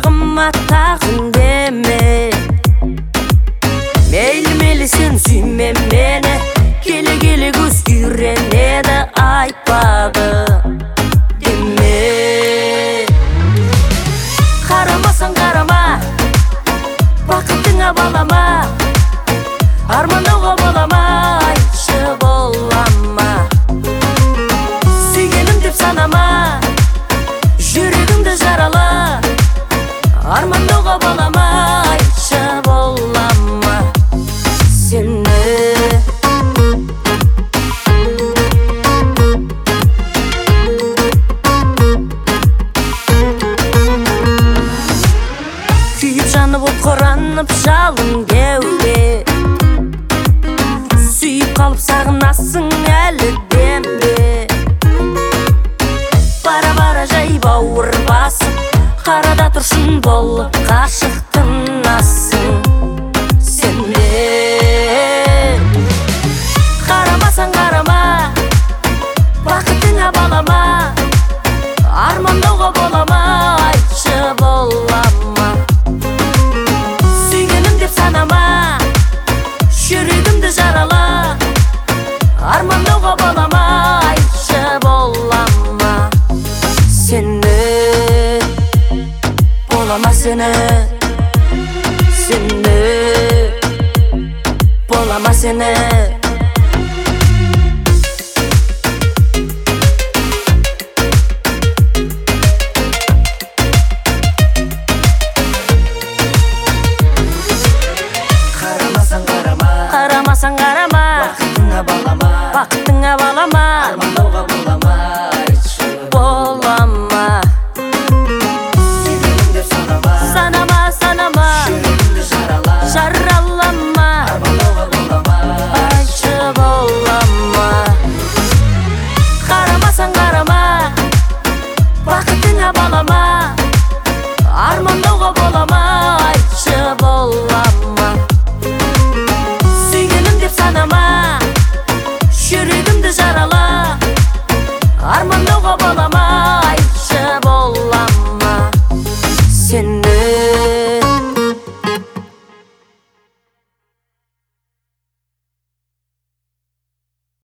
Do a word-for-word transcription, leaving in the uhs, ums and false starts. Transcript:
құшағыма тағын деме. Мейлі мейлі сен сүйме мені, келе келе көз үйренеді айтпады деме. Қарамасаң қарама, бақытыңа балама, армандауға болама, айтшы болама. Сүйгенім деп санама, жүрегімді жарала, армандауға болама, айтшы болама сені. Күйіп жанып от қоранып жалын кеуде, сүйіп қалып сағынасың әлі дембе. Бара-бара жай бауыр басып, қарада тұршын болып қашықтың асың сенде. Қарамасаң қарама, бақытыңа балама, армандауға болама, айтшы болама. Сүйгенім деп санама, жүрегімді жарала, армандауға болама, айтшы болама сені. Болама сені, сені, болама сені. Қарамасаң қарама, қарамасаң қарама, бақытыңа балама, бақытыңа